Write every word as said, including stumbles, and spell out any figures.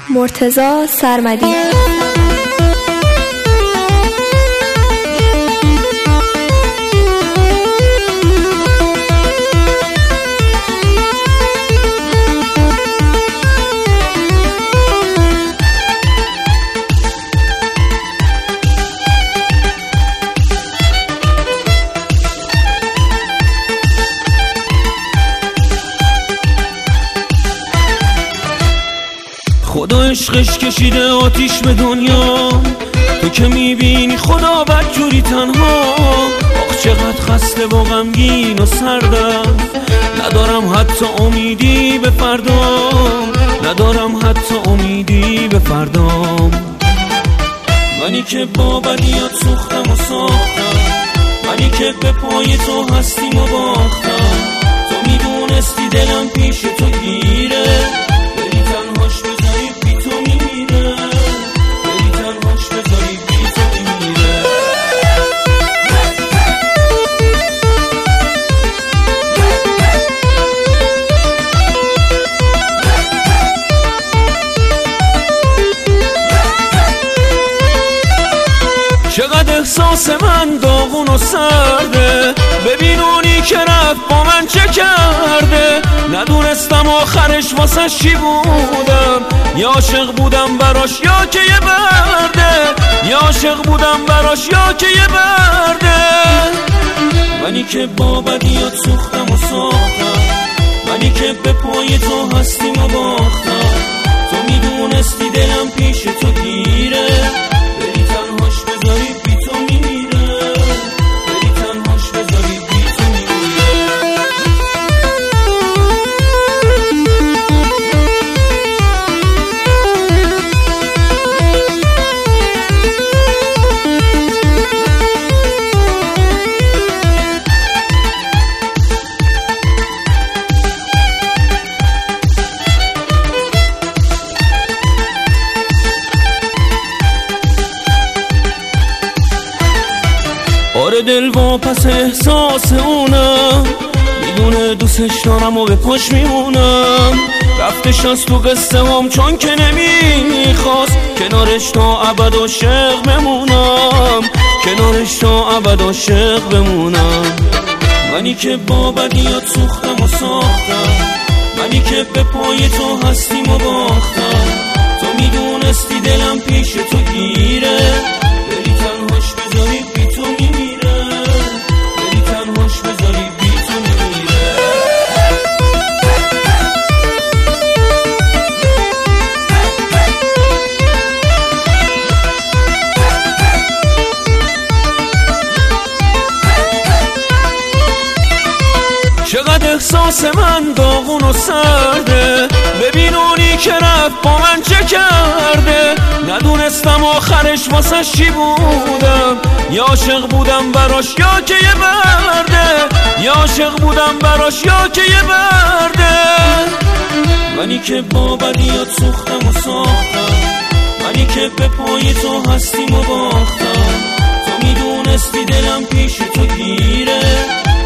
مرتضی سرمدی. خدا عشقش کشیده آتیش به دنیا، تو که میبینی خدا بدجوری تنها. آخ چقدر خسته و غمگین و سردم، ندارم حتی امیدی به فردام، ندارم حتی امیدی به فردام. منی که با بدیات سوختم و ساختم، منی که به پای تو هستیم و باختم. تو میدونستی دلم پیش تو گیره، بری تنهاش بذاری بی تو میمیره، بری تنهاش بذاری بی تو میمیره. چقدر احساس من داغون و سرده، ببین اونی که رفت با من چه کرده. ندونستم آخرش واسه چی بودم، یا عاشق بودم براش یا که یه برده، یا عاشق بودم براش یا که یه برده. منی که با بدیات سوختم و ساختم، منی که به پای تو هستیم و باختم. تو میدونستی دلم پیش تو گیره، بری تنهاش بذاری بی تو میمیره، بری تنهاش بذاری بی تو میمیره. آره دل واپس احساس اونم، میدونه دوستش دارم و به پاش میمونم. رفتش از تو قصه هم چون که نمیخواست، کنارش تا ابد عاشق بمونم، کنارش تا ابد عاشق بمونم. منی که با بدیات سوختم و ساختم، منی که به پای تو هستیم و باختم. تو میدونستی دلم پیش تو گیره، بری تنهاش بذاری بی تو میمیره، بری تنهاش بذاری بی تو میمیره. چقدر احساس من داغون و سرده، ببین اونی که رفت با من چه کرده. ندونستم آخرش واسه چی بودم، یا عاشق بودم براش یا که یه برده، یا عاشق بودم براش یا که یه برده. منی که با بدیات سوختم و ساختم، منی که به پای تو هستیم و باختم. تو میدونستی دلم پیش تو گیره،